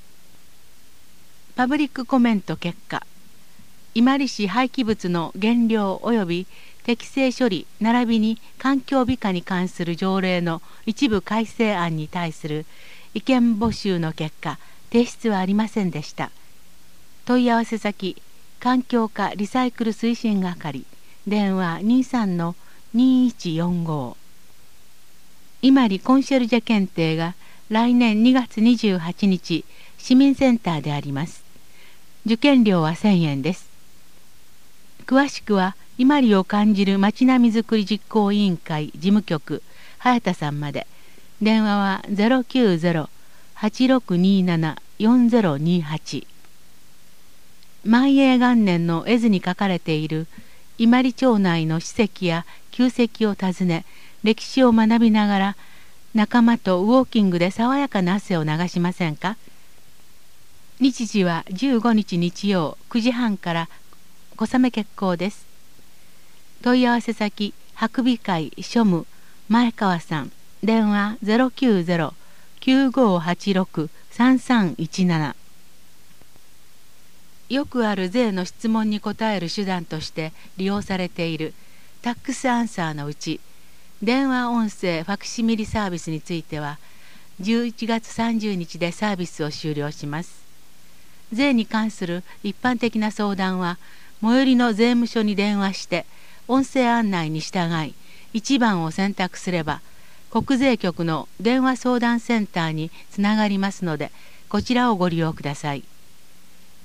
パブリックコメント結果、伊万里市廃棄物の減量及び適正処理並びに環境美化に関する条例の一部改正案に対する意見募集の結果、提出はありませんでした。問い合わせ先環境課リサイクル推進係、電話 にさんのにいちよんご。伊万里コンシェルジェ検定が来年にがつにじゅうはちにち市民センターであります。受験料はせんえんです。詳しくは伊万里を感じるまちなみづくり実行委員会事務局早田さんまで。電話は ゼロきゅうゼロ はちろくになな よんゼロにはち。万永元年の絵図に書かれている伊万里町内の史跡や旧跡を訪ね、歴史を学びながら仲間とウォーキングで爽やかな汗を流しませんか。日時はじゅうごにち日曜くじはんから小雨決行です。問い合わせ先白美会庶務前川さん、電話 ゼロきゅうゼロ きゅうごはちろく さんさんいちなな。よくある税の質問に答える手段として利用されているタックスアンサーのうち、電話音声ファクシミリサービスについてはじゅういちがつさんじゅうにちでサービスを終了します。税に関する一般的な相談は最寄りの税務署に電話して音声案内に従いいちばんを選択すれば国税局の電話相談センターにつながりますので、こちらをご利用ください。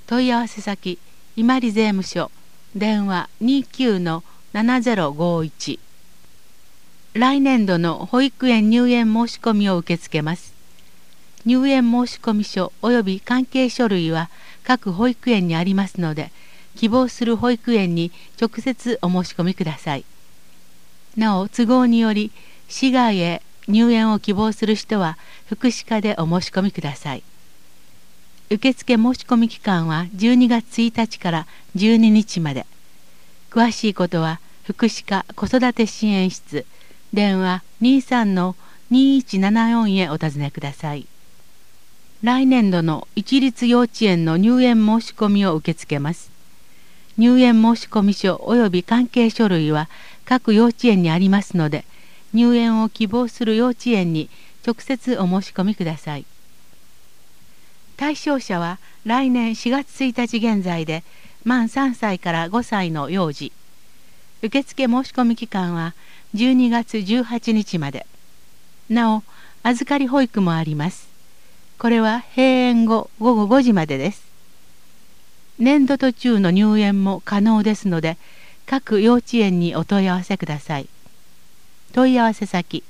問い合わせ先伊万里税務署電話 にきゅうのななゼロごいち。来年度の保育園入園申し込みを受け付けます。入園申込書及び関係書類は各保育園にありますので、希望する保育園に直接お申し込みください。なお都合により市外へ入園を希望する人は福祉課でお申し込みください。受付申し込み期間はじゅうにがつついたちからじゅうににちまで。詳しいことは福祉課子育て支援室電話 にさんのにいちななよん へお尋ねください。来年度の一律幼稚園の入園申し込みを受け付けます。入園申込書及び関係書類は各幼稚園にありますので、入園を希望する幼稚園に直接お申し込みください。対象者は来年しがつついたち現在で満さんさいからごさいの幼児。受付申し込み期間はじゅうにがつじゅうはちにちまで。なお、預かり保育もあります。これは閉園後ごごごじまでです。年度途中の入園も可能ですので、各幼稚園にお問い合わせください。問い合わせ先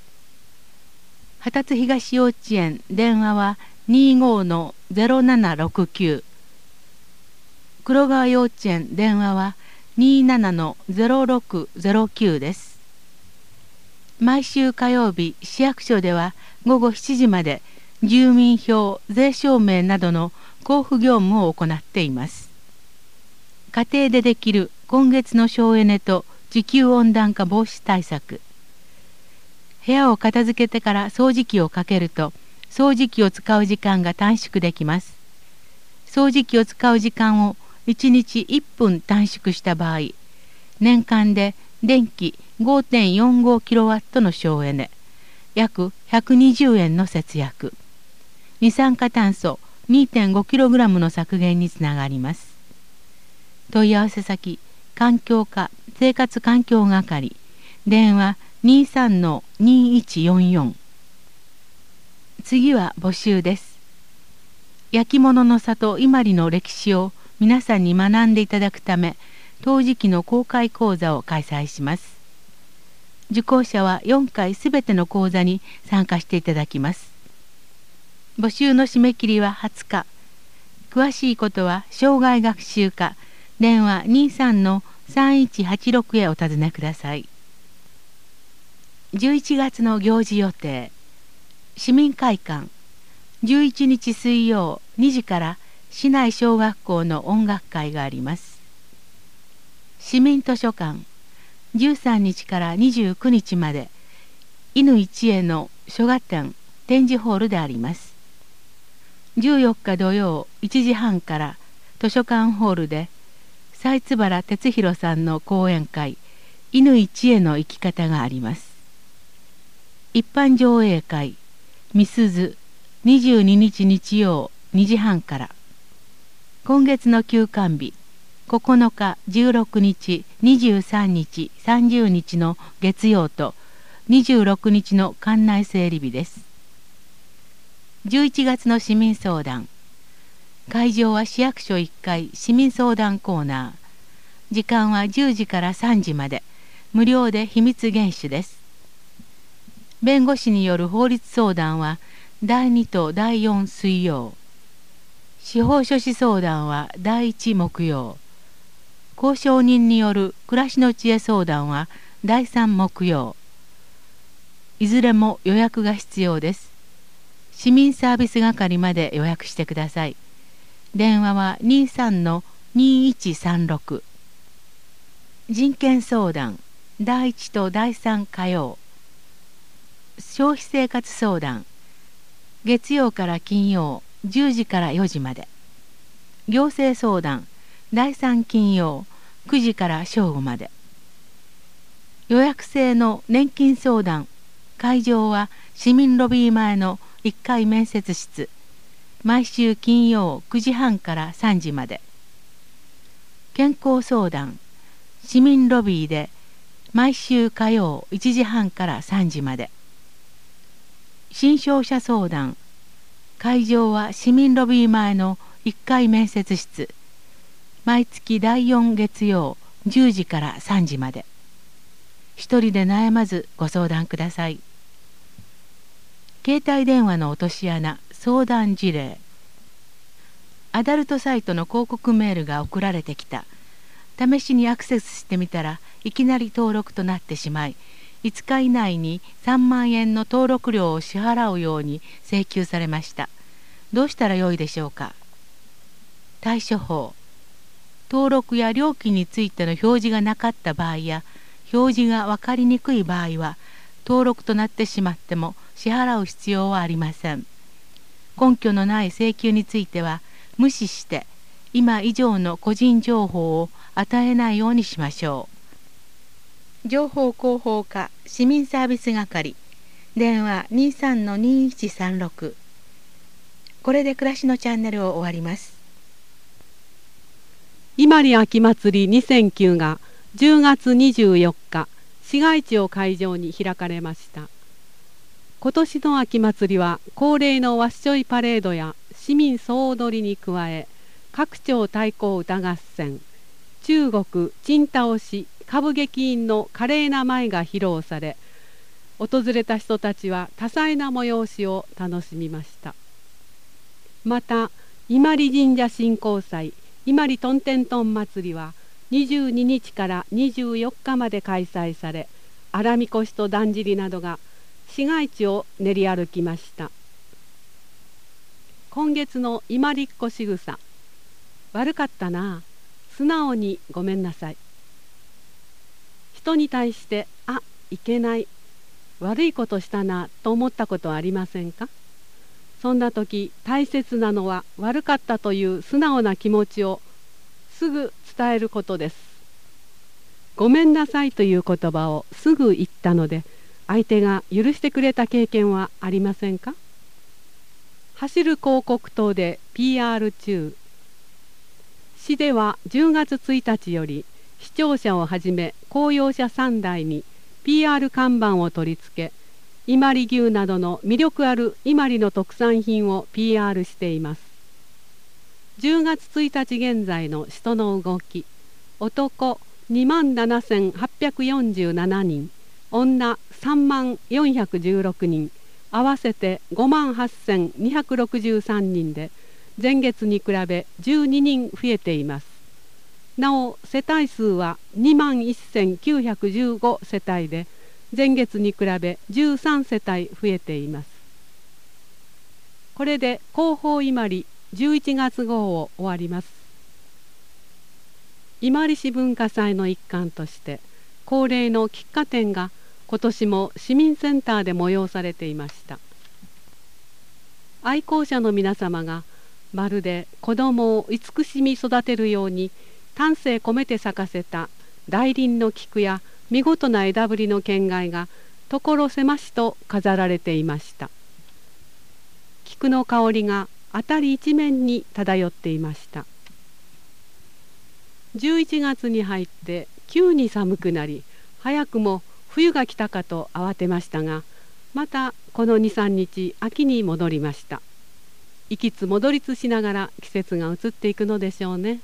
旗津東幼稚園電話は にじゅうごのゼロななろくきゅう、黒川幼稚園電話は にじゅうななのゼロろくゼロきゅうです。毎週火曜日市役所ではごごしちじまで住民票税証明などの交付業務を行っています。家庭でできる今月の省エネと地球温暖化防止対策。部屋を片付けてから掃除機をかけると掃除機を使う時間が短縮できます。掃除機を使う時間をいちにちいっぷん短縮した場合、年間で電気 ごてんよんごキロワット の省エネ、約ひゃくにじゅうえんの節約、二酸化炭素 にてんごキログラム の削減につながります。問い合わせ先環境課生活環境係電話 にさんのにいちよんよん。次は募集です。焼き物の里伊万里の歴史を皆さんに学んでいただくため、陶磁器の公開講座を開催します。受講者はよんかいすべての講座に参加していただきます。募集の締め切りははつか。詳しいことは生涯学習課電話 にさんのさんいちはちろく へお尋ねください。じゅういちがつの行事予定。市民会館じゅういちにち水曜にじから市内小学校の音楽会があります。市民図書館じゅうさんにちからにじゅうくにちまで犬一会の書画展展示ホールであります。じゅうよっか土曜いちじはんから図書館ホールで斉津原哲弘さんの講演会犬一会の生き方があります。一般上映会みすずにじゅうににち日曜にじはんから。今月の休館日ここのかじゅうろくにちにじゅうさんにちさんじゅうにちの月曜とにじゅうろくにちの館内整理日です。じゅういちがつの市民相談。会場は市役所いっかい市民相談コーナー。時間はじゅうじからさんじまで。無料で秘密厳守です。弁護士による法律相談はだいにとだいよん水曜。司法書士相談はだいいち木曜。交渉人による暮らしの知恵相談はだいさん木曜。いずれも予約が必要です。市民サービス係まで予約してください。電話は にさんのにいちさんろく。人権相談だいいちとだいさん火曜。消費生活相談月曜から金曜じゅうじからよじまで。行政相談だいさん金曜くじから正午まで。予約制の年金相談会場は市民ロビー前のいっかい面接室。毎週金曜くじはんからさんじまで。健康相談市民ロビーで毎週火曜いちじはんからさんじまで。新商社相談会場は市民ロビー前のいっかい面接室、毎月だいよん月曜じゅうじからさんじまで。一人で悩まずご相談ください。携帯電話の落とし穴相談事例。アダルトサイトの広告メールが送られてきた。試しにアクセスしてみたらいきなり登録となってしまい、いつか以内にさんまんえんの登録料を支払うように請求されました。どうしたらよいでしょうか。対処法。登録や料金についての表示がなかった場合や、表示が分かりにくい場合は、登録となってしまっても支払う必要はありません。根拠のない請求については、無視して今以上の個人情報を与えないようにしましょう。情報広報課市民サービス係、電話 にじゅうさんのにいちさんろく。これで暮らしのチャンネルを終わります。 伊万里秋祭りにせんきゅうがじゅうがつにじゅうよっか、市街地を会場に開かれました。今年の秋祭りは恒例のわっしょいパレードや市民総踊りに加え、各町太鼓歌合戦、中国チン倒し歌舞劇院の華麗な舞が披露され、訪れた人たちは多彩な催しを楽しみました。また伊万里神社振興祭伊万里とんてんとん祭りはにじゅうににちからにじゅうよっかまで開催され、荒みこしとだんじりなどが市街地を練り歩きました。今月の伊万里っ子しぐさ。悪かったな。素直にごめんなさい。人に対してあ、いけない、悪いことしたなと思ったことはありませんか。そんな時大切なのは悪かったという素直な気持ちをすぐ伝えることです。ごめんなさいという言葉をすぐ言ったので相手が許してくれた経験はありませんか。走る広告塔で ピーアール 中。市ではじゅうがつついたちより市庁舎をはじめ公用車さんだいに ピーアール 看板を取り付け、伊万里牛などの魅力ある伊万里の特産品を ピーアール しています。じゅうがつついたち現在の人の動き。男にまんななせんはっぴゃくよんじゅうななにん、女さんまんよんひゃくじゅうろくにん、合わせてごまんはっせんにひゃくろくじゅうさんにんで、前月に比べじゅうににん増えています。なお世帯数はにまんせんきゅうひゃくじゅうご世帯で、前月に比べじゅうさん世帯増えています。これで広報伊万里じゅういちがつ号を終わります。伊万里市文化祭の一環として恒例の喫茶店が今年も市民センターで催されていました。愛好者の皆様がまるで子供を慈しみ育てるように丹精込めて咲かせた大輪の菊や見事な枝ぶりの懸崖が所狭しと飾られていました。菊の香りが辺り一面に漂っていました。じゅういちがつに入って急に寒くなり、早くも冬が来たかと慌てましたが、またこのにさんにち秋に戻りました。行きつ戻りつしながら季節が移っていくのでしょうね。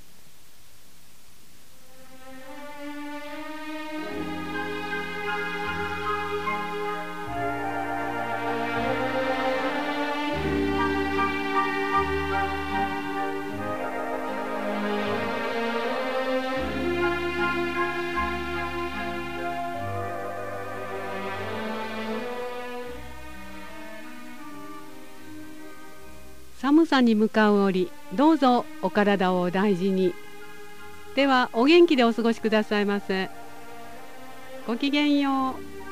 寒さに向かう折、どうぞお体をお大事に。ではお元気でお過ごしくださいませ。ごきげんよう。